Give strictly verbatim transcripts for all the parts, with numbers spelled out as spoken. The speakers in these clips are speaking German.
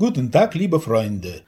Guten Tag, liebe Freunde.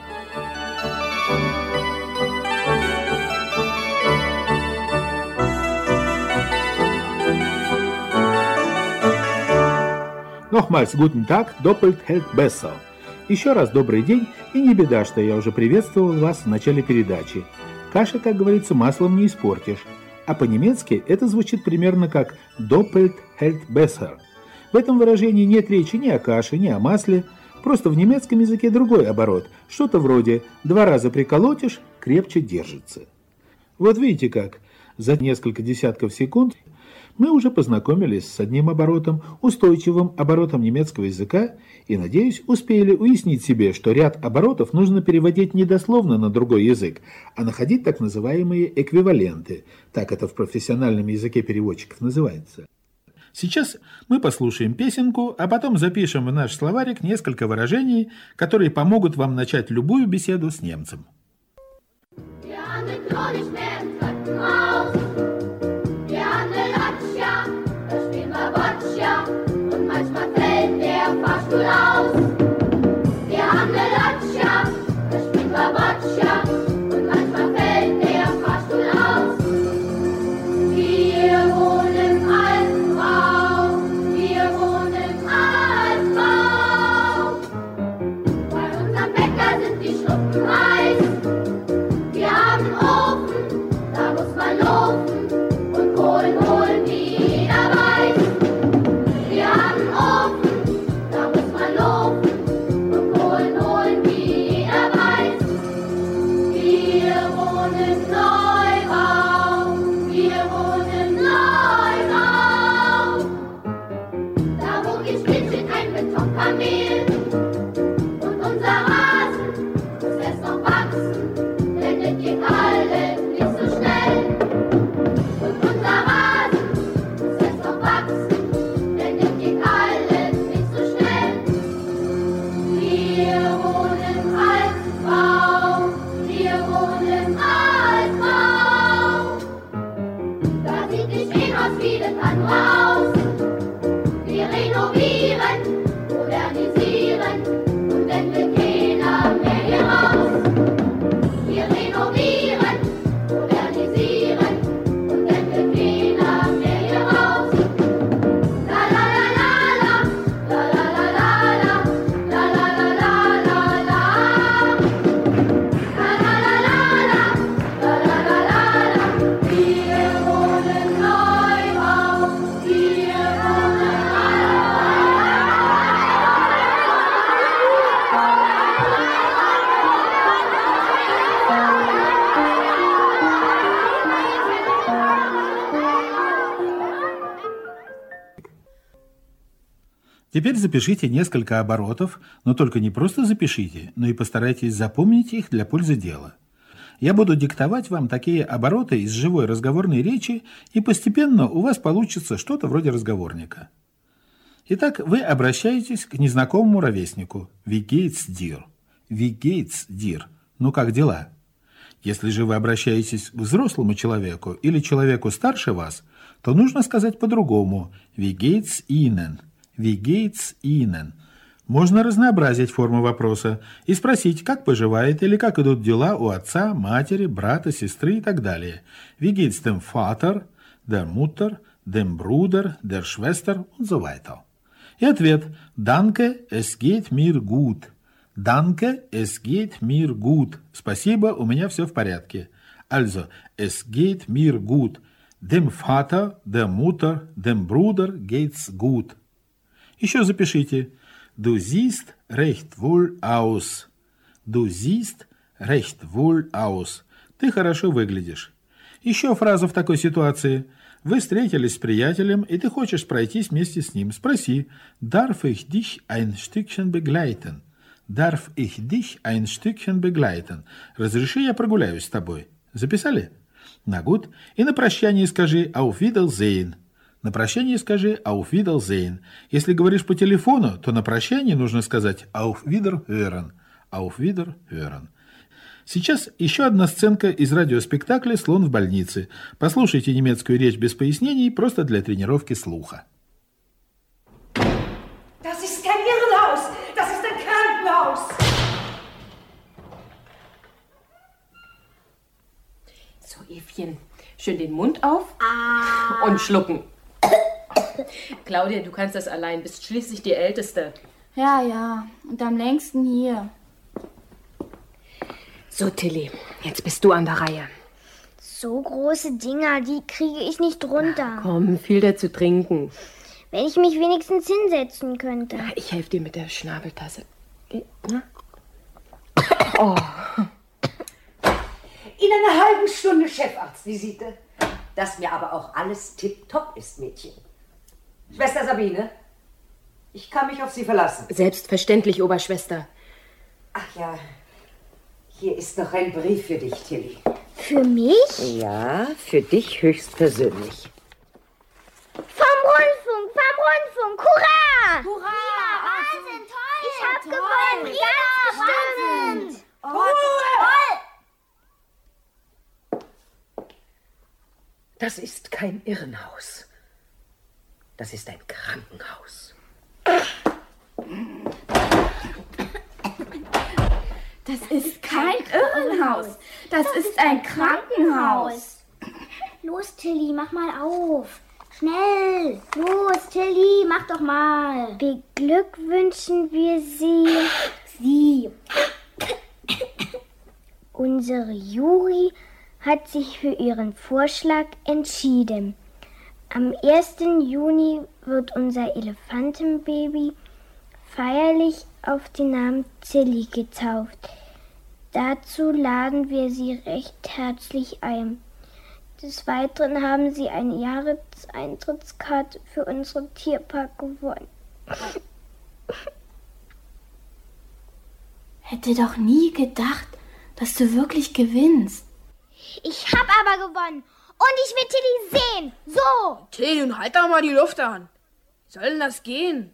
Nochmals guten Tag, doppelt hält besser. Еще раз добрый день, и не беда, что я уже приветствовал вас в начале передачи. Каши, как говорится, маслом не испортишь. А по-немецки это звучит примерно как doppelt hält besser. В этом выражении нет речи ни о каше, ни о масле. Просто в немецком языке другой оборот. Что-то вроде «два раза приколотишь, крепче держится». Вот видите как, за несколько десятков секунд мы уже познакомились с одним оборотом, устойчивым оборотом немецкого языка, и, надеюсь, успели уяснить себе, что ряд оборотов нужно переводить не дословно на другой язык, а находить так называемые эквиваленты. Так это в профессиональном языке переводчиков называется. Сейчас мы послушаем песенку, а потом запишем в наш словарик несколько выражений, которые помогут вам начать любую беседу с немцем. Теперь запишите несколько оборотов, но только не просто запишите, но и постарайтесь запомнить их для пользы дела. Я буду диктовать вам такие обороты из живой разговорной речи, и постепенно у вас получится что-то вроде разговорника. Итак, вы обращаетесь к незнакомому ровеснику. Wie geht's dir? Wie geht's dir? Ну как дела? Если же вы обращаетесь к взрослому человеку или человеку старше вас, то нужно сказать по-другому. Wie geht's Ihnen? Wie geht's Ihnen? Можно разнообразить форму вопроса и спросить, как поживает или как идут дела у отца, матери, брата, сестры и так далее. Wie geht's dem Vater, der Mutter, dem Bruder, der Schwester und so weiter. И ответ: Danke, es geht mir gut. Danke, es geht mir gut. Спасибо, у меня все в порядке. Also, es geht mir gut. Dem Vater, der Mutter, dem Bruder geht's gut. Еще запишите. Du siehst recht wohl aus. Du siehst recht wohl aus. Ты хорошо выглядишь. Еще фраза в такой ситуации. Вы встретились с приятелем, и ты хочешь пройтись вместе с ним. Спроси. Darf ich dich ein Stückchen begleiten? Darf ich dich ein Stückchen begleiten? Разреши, я прогуляюсь с тобой. Записали? На gut. И на прощание скажи Auf Wiedersehen. На прощание скажи «Auf Wiedersehen». Если говоришь по телефону, то на прощание нужно сказать «Auf Wiederhören». «Auf Wiederhören». Сейчас еще одна сценка из радиоспектакля «Слон в больнице». Послушайте немецкую речь без пояснений, просто для тренировки слуха. Das ist kein Irrenhaus, das ist ein Krankenhaus. Evchen, schön den Mund auf Ah. und schlucken. Claudia, du kannst das allein, bist schließlich die Älteste. Ja, ja, und am längsten hier. So, Tilly, jetzt bist du an der Reihe. So große Dinger, die kriege ich nicht runter. Komm, viel dir zu trinken. Wenn ich mich wenigstens hinsetzen könnte. Ich helfe dir mit der Schnabeltasse. Oh. In einer halben Stunde Chefarztvisite. Das mir aber auch alles tipptopp ist, Mädchen. Schwester Sabine, ich kann mich auf Sie verlassen. Selbstverständlich, Oberschwester. Ach ja, hier ist noch ein Brief für dich, Tilly. Für mich? Ja, für dich höchstpersönlich. Vom Rundfunk, vom Rundfunk, hurra! Hurra! Wahnsinn, toll! Ich hab gewonnen, ganz bestimmt! Das ist kein Irrenhaus. Das ist ein Krankenhaus. Das ist kein Irrenhaus. Das ist ein Krankenhaus. Los, Tilly, mach mal auf. Schnell. Los, Tilly, mach doch mal. Beglückwünschen wir Sie. Sie. Unsere Jury hat sich für Ihren Vorschlag entschieden. Am ersten Juni wird unser Elefantenbaby feierlich auf den Namen Tilly getauft. Dazu laden wir Sie recht herzlich ein. Des Weiteren haben Sie eine Jahreseintrittkarte für unseren Tierpark gewonnen. Hätte doch nie gedacht, dass du wirklich gewinnst. Ich hab aber gewonnen. Und ich will Tilly sehen. So. Tilly, nun halt doch mal die Luft an. Wie soll denn das gehen?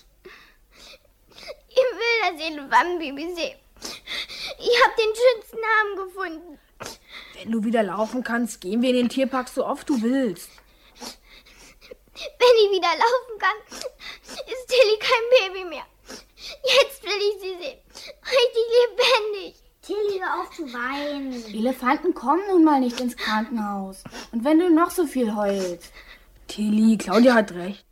Ich will das Elefantenbaby sehen. Ich hab den schönsten Namen gefunden. Wenn du wieder laufen kannst, gehen wir in den Tierpark so oft du willst. Wenn ich wieder laufen kann, ist Tilly kein Baby mehr. Jetzt will ich sie sehen. Richtig lebendig. Tilly, hör auf zu weinen. Elefanten kommen nun mal nicht ins Krankenhaus. Und wenn du noch so viel heulst. Tilly, Claudia hat recht.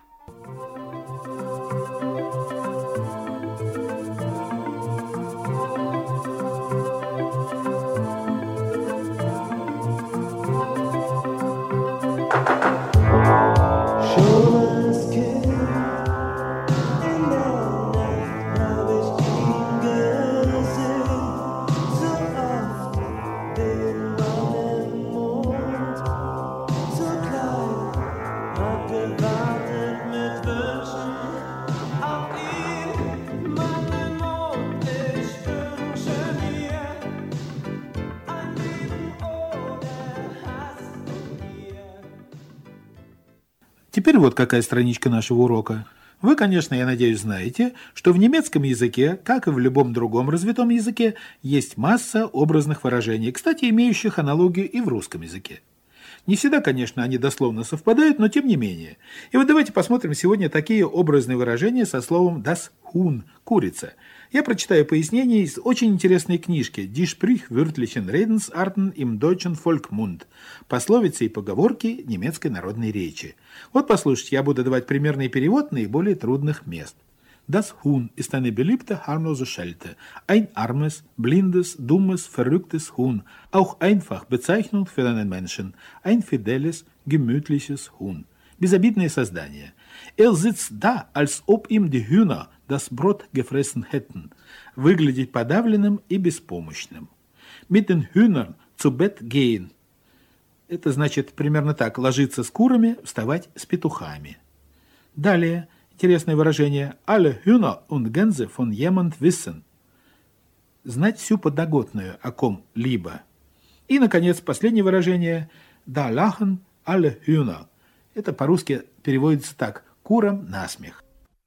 Теперь вот какая страничка нашего урока. Вы, конечно, я надеюсь, знаете, что в немецком языке, как и в любом другом развитом языке, есть масса образных выражений, кстати, имеющих аналогию и в русском языке. Не всегда, конечно, они дословно совпадают, но тем не менее. И вот давайте посмотрим сегодня такие образные выражения со словом das Huhn – курица. Я прочитаю пояснение из очень интересной книжки Die sprichwörtlichen Redensarten im deutschen Volksmund – пословицы и поговорки немецкой народной речи. Вот послушайте, я буду давать примерный перевод наиболее трудных мест. Das Huhn ist eine beliebte harmlose Schelte. Ein armes, blindes, dummes, verrücktes Huhn. Auch einfach Bezeichnung für einen Menschen. Ein fideles, gemütliches Huhn. Безобидное создание. Er sitzt da, als ob ihm die Hühner das Brot gefressen hätten. Выглядит подавленным и беспомощным. Mit den Hühnern zu Bett gehen. Это значит примерно так. Ложиться с курами, вставать с петухами. Далее. Интересное выражение «Alle Hühner und Gänse von jemand wissen». Знать всю подноготную о ком-либо. И, наконец, последнее выражение «Da lachen alle Hühner». Это по-русски переводится так «курам насмех».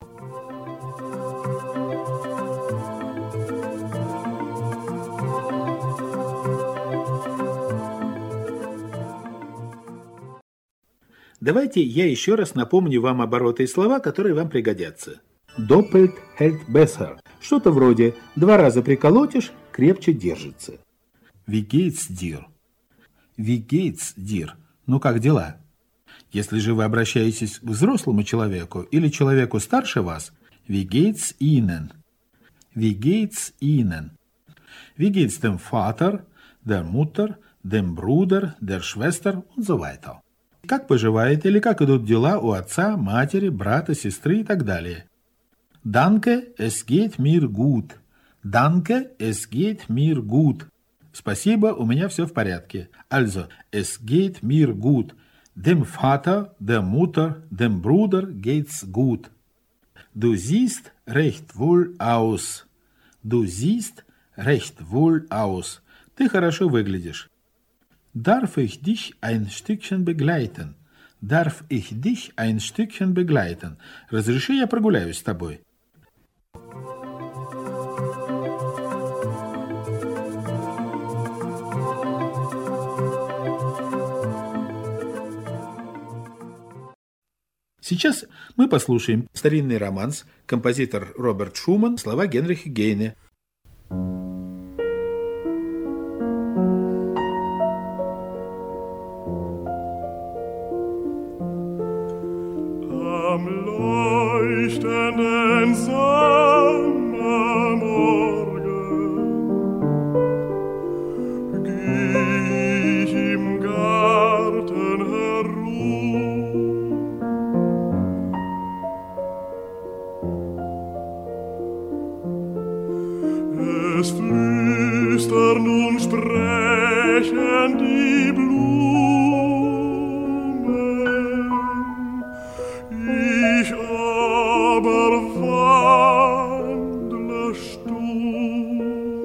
Давайте я еще раз напомню вам обороты и слова, которые вам пригодятся. Doppelt hält besser. Что-то вроде «два раза приколотишь, крепче держится». Wie geht's dir? Wie geht's dir? Ну как дела? Если же вы обращаетесь к взрослому человеку или человеку старше вас, wie geht's Ihnen? Wie geht's Ihnen? Wie geht's dem Vater, der Mutter, dem Bruder, der Schwester und so weiter? Как поживает или как идут дела у отца, матери, брата, сестры и так далее. Danke, es geht mir gut. Danke, es geht mir gut. Спасибо, у меня все в порядке. Also, es geht mir gut. Dem Vater, der Mutter, dem Bruder geht's gut. Du siehst recht wohl aus. Du siehst recht wohl aus. Ты хорошо выглядишь. Darf ich dich ein Stückchen begleiten? Darf ich dich ein Stückchen begleiten? Разреши, я прогуляюсь с тобой. Сейчас мы послушаем старинный романс, композитор Роберт Шуман, слова Генриха Гейне. Am leuchtenden Sommermorgen geh ich im Garten herum. Es flüstern und sprechen die Blumen, ich aber wandle stumm.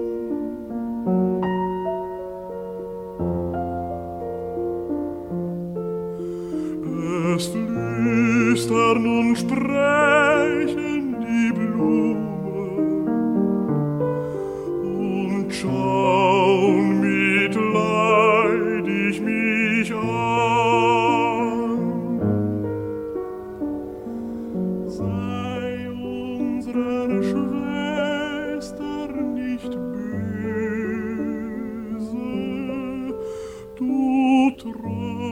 Es flüstern und sprechen die Blumen, schauen mitleidig mich an. Sei unsere Schwester nicht böse, du Treu.